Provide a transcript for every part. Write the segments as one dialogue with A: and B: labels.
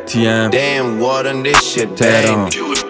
A: ATM تهران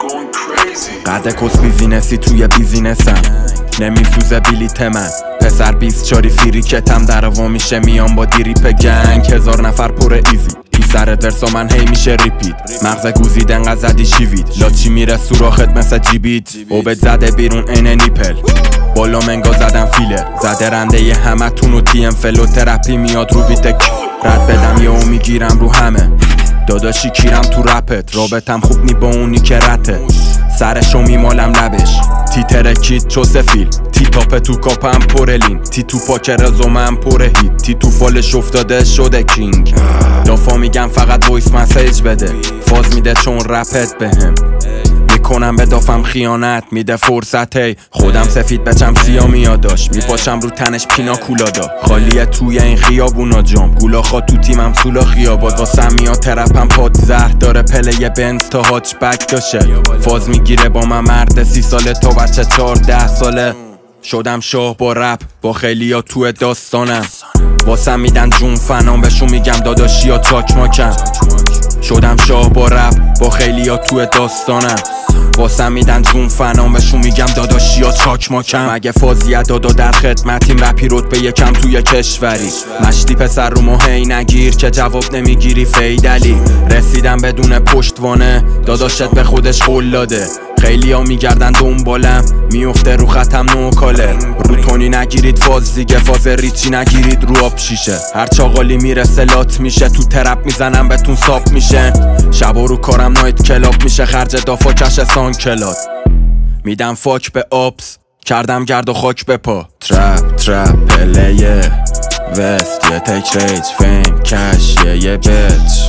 A: قد کس بیزینسی توی بیزینسم نمیسوزه بلیت من پسر 24 فریکتم در وا میشه میام با دیریپ گنگ 1000 نفر پر ایزی این سر درسا من هی میشه ریپیت مغز گوزید انقدر زدی شیوید لاچی میره سوراخت مثل جیبیت اوبت زده بیرون این نیپل بالا منگا زدم فیلر زده رنده ی همه تونو تیم فلو ترپی میاد رو بیتک رد بدم یهو میگیرم رو همه داداشی کیرم تو رپت رابطم خوب نی با اونی که رته سرشو میمالم لبش تی ترکید چو سفیل تی تاپ تو کاپم پرلین تی تو پاک رزومم پر هیت تی تو فالش افتاده شده کینگ لافا میگم فقط وایس مسیج بده فاز میده چون رپت بهم میکنم به دافم خیانت میده فرصت هی خودم سفید بچم سیا میاداش میپاشم رو تنش پینا کولادا خالیه توی این خیابونا جام گولاخا تو تیمم سولا خیاباد واسم میاد ترپم پاد زهر داره پله بنز تا هاچ بک داشه فاز میگیره با من مرد 30 ساله تا بچه 14 ساله شدم شاه با رپ با خیلیا تو داستانم واسم میدن جون فنام بهشون میگم داداشیا چاکماکم شدم شاه با رپ با خیلیا تو داستانم واسم میدن جون فنام بهشون میگم داداشیا چاکماکم اگه فازیه دادا در خدمتیم رپی رتبه یکم توی کشوری مشتی پسر رو هی نگیر که جواب نمیگیری فیدلی رسیدم بدون پشتوانه داداشت به خودش قول داده خیلی ها میگردن دنبالم میفته رو خطم نو کالر رو تونی نگیرید فاز دیگه فاز ریچی نگیرید رو آب شیشه هر چاقالی میرسه لات میشه تو ترپ میزنم بهتون ساب میشه شبا رو کارم نایت کلاب میشه خرج دافا کش سان کلاد میدم فاک به آبس کردم گرد و خاک به پا ترپ پلیه وست یه تک ریج فیم کش یه بچ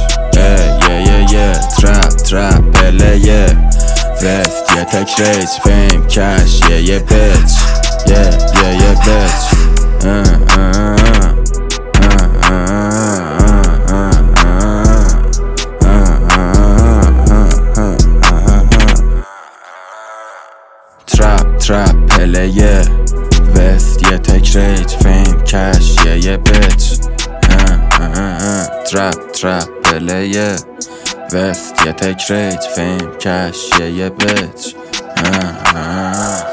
A: یه ترپ پلیه وست یه تک ریج فیم کش یه بچ یه بچ ترپ پلیه وست یه تک ریج فیم کش یه بچ ترپ پلیه وست یه تک ریج فیم کش یه بچ